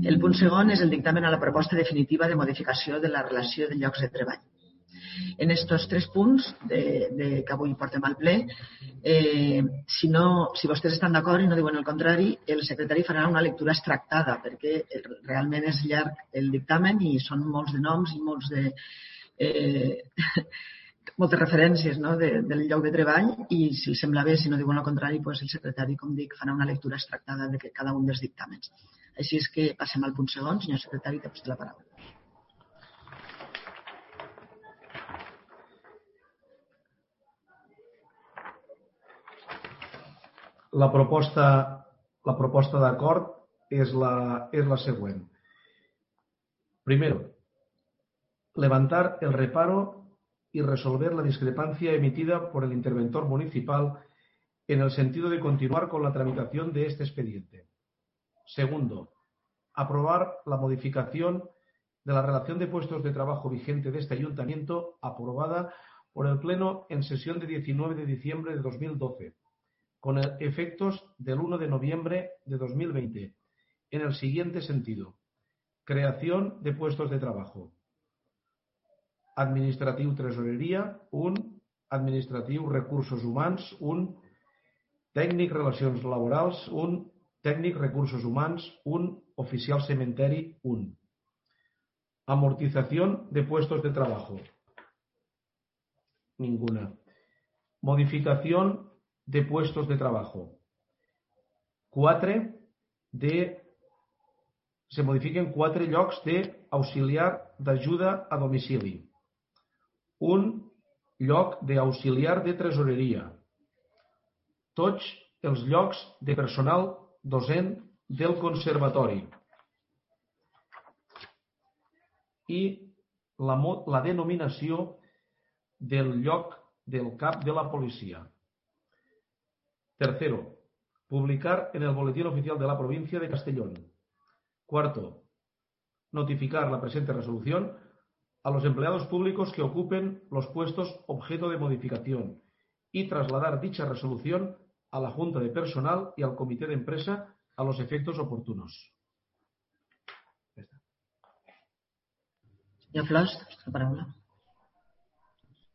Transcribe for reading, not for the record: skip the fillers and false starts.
El punt segon és el dictamen a la proposta definitiva de modificació de la relació de llocs de treball. En estos 3 punts que avui portem al ple, si vostès estan d'acord i no diuen el contrari, el secretari farà una lectura extractada, perquè realment és llarg el dictamen i són molts de noms i moltes referències del lloc de treball, i si els sembla bé, si no diuen el contrari, el secretari, com dic, farà una lectura extractada de cada un dels dictàmens. Així és que passem al punt segon. Senyor secretari, té vostè la paraula. La proposta d'acord es la següent. Primero, levantar el reparo y resolver la discrepancia emitida por el interventor municipal en el sentido de continuar con la tramitación de este expediente. Segundo, aprobar la modificación de la relación de puestos de trabajo vigente de este ayuntamiento aprobada por el Pleno en sesión de 19 de diciembre de 2012. Con efectos del 1 de noviembre de 2020, en el siguiente sentido. Creación de puestos de trabajo. Administratiu Tresoreria, 1. Administratiu Recursos Humans, 1. Tècnic Relacions Laborals, 1. Tècnic Recursos Humans, 1. Oficial Cementeri, 1. Amortización de puestos de trabajo. Ninguna. Modificación de puestos de trabajo. 4. Se modifiquen 4 llocs d'auxiliar d'ajuda a domicili. Un lloc d'auxiliar de tresoreria. Tots els llocs de personal docent del conservatori. I la denominació del lloc del cap de la policia. Tercero, publicar en el Boletín Oficial de la Provincia de Castellón. Cuarto, notificar la presente resolución a los empleados públicos que ocupen los puestos objeto de modificación y trasladar dicha resolución a la Junta de Personal y al Comité de Empresa a los efectos oportunos. Senyor Flors, la paraula.